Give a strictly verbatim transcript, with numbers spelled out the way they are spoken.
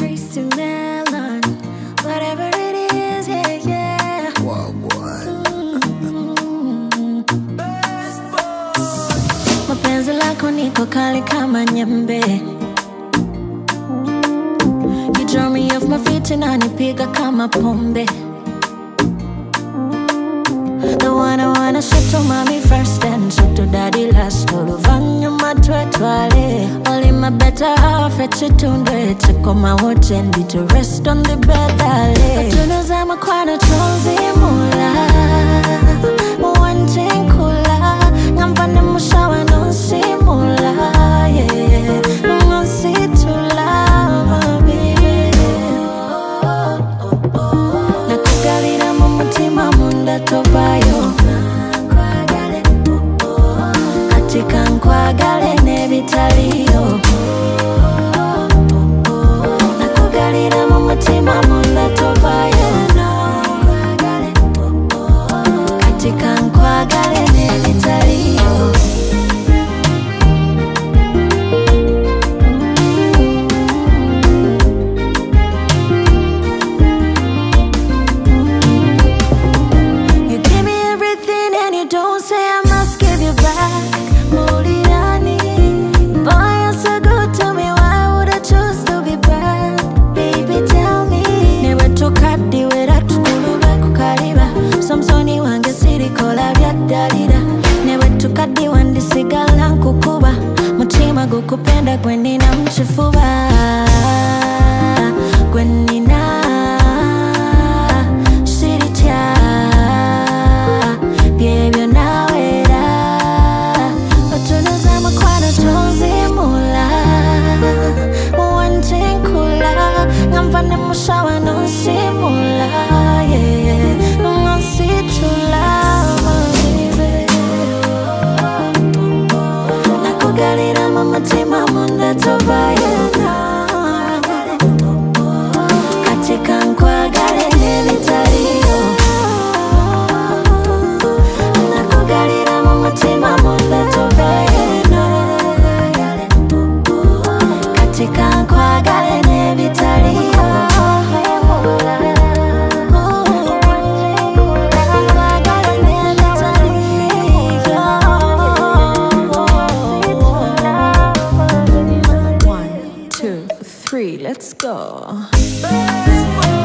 crazy melon. Whatever it is, yeah, yeah. Wow, boy. Mm-hmm. Mapenzi lako niko kali kama nyembe. You draw me off my feet inanipiga kama pombe. The one I wanna shit to mommy first and shit to daddy last. Oluvanya matwetwale. Only my better half at chitundwe. Chiko mawote and be to rest on the bed dale. Tunazama kwa na chonzi mula. Wanting kula. Ngambane mushawa no simula. Yeah, no si tulama baby. Nakugalira mu mutima munda tovayo. Katika nkwagale nebitaliyo. Nakugalira mu mutima munda tovayo. Katika nkwagale nebitaliyo. You give me everything and you don't say I must give you back. Mulirani, boy you're so good to me, why would I choose to be bad? Baby tell me. Never took a deal with a tukuluba kukariba. Samsoni wange siri kola vya dalida. Never took a deal when the sigala nkukuba. Mutima gukupenda gweni na mchifuba. Gweni na shiritia. Biebyo nawera. Otunuzama kwa na chonzi mula. Wanting kula. Ngamvane mushawa no simula. Yeah, no si tulama baby. Nakugalira mu mutima munda tovayo. Katika nkwagale nebitaliyo. Nakugalira mu mutima munda tovayo. Katika nkwagale nebitaliyo. One, two, three, let's go.